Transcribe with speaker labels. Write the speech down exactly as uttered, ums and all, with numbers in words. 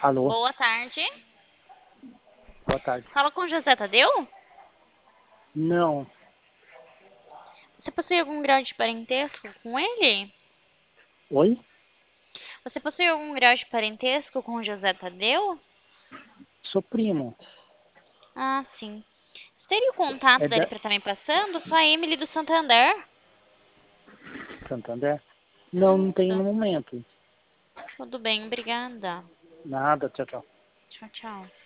Speaker 1: Alô,
Speaker 2: Boa tarde.
Speaker 1: boa tarde.
Speaker 2: Fala com o José Tadeu?
Speaker 1: Não,
Speaker 2: Você possui algum grau de parentesco com ele?
Speaker 1: oi?
Speaker 2: Você possui algum grau de parentesco com o José Tadeu?
Speaker 1: Sou primo.
Speaker 2: Ah, sim. Você teria o contato
Speaker 1: É
Speaker 2: dele
Speaker 1: da
Speaker 2: para estar me passando? Sou a Emily do Santander.
Speaker 1: Santander? Não, não tenho no
Speaker 2: Isso.
Speaker 1: momento.
Speaker 2: Tudo bem, obrigada.
Speaker 1: Nada, tchau, tchau.
Speaker 2: Tchau, tchau.